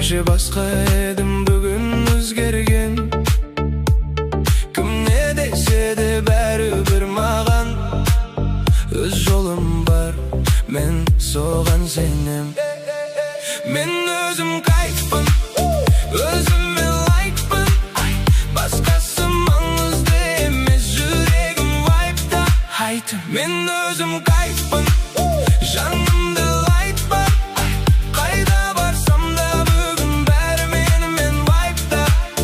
Кеше басқа едім, бүгін өзгерген. Кім не десе де бәрібір маған өз жолым бар, мен соған сенем. Мен өзім кайфпын, өзіме лайкпын. Басқасы маңызды емес, жүрегім вайпта. Мен өзім кайфпын, жанымды лайт бар. Қайда барсам да бүгін бәрі менімен вайпта.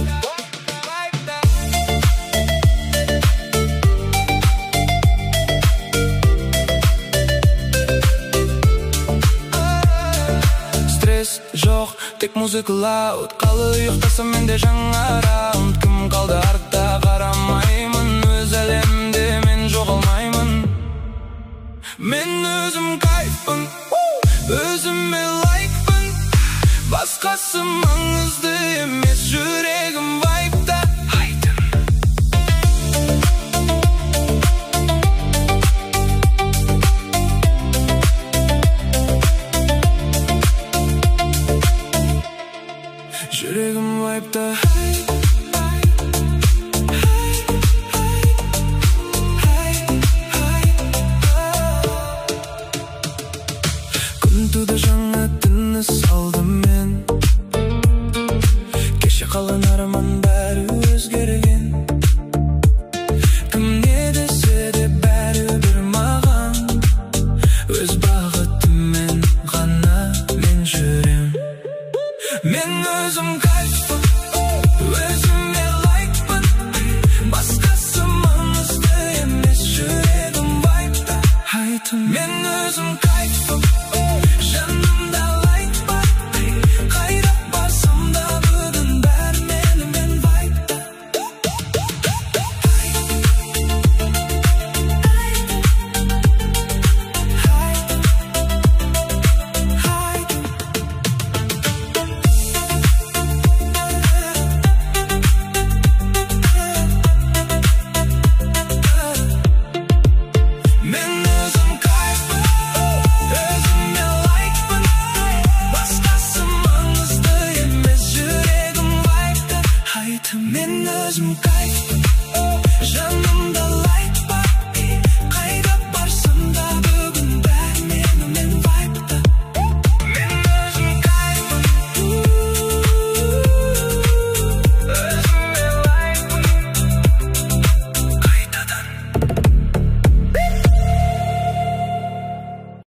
Стресс жоқ, тек музыка лауд. Қалы ұйықтасам менде жаңа раунд. Кім қалды артта қарамаймын, өз әлемде мен жоғалмаймын. Мен өзім кайфпын, өзіме лайкпын. Басқасы маңызды емес, жүрегім вайпта. Жүрегім вайпта. Күн туды, жаңа тыныс алдым мен. Кеше қалған арман бәрі өзгерген. Кім не десе де бәрібір маған өз бағытыммен ғана мен жүрем. Мен өзім кайфпын, өзіме лайкпын. Басқасы маңызды емес, жүрегім вайпта. Мен өзім кайфпын, жанымда лайт бар. Қайда барсам да бүгін бәрі менімен вайпта. Мен өзім кайфпын, өзіме лайкпын. Басқасы маңызды емес, жүрегім вайпта. Мен өзім кайфпын, жанымда лайт.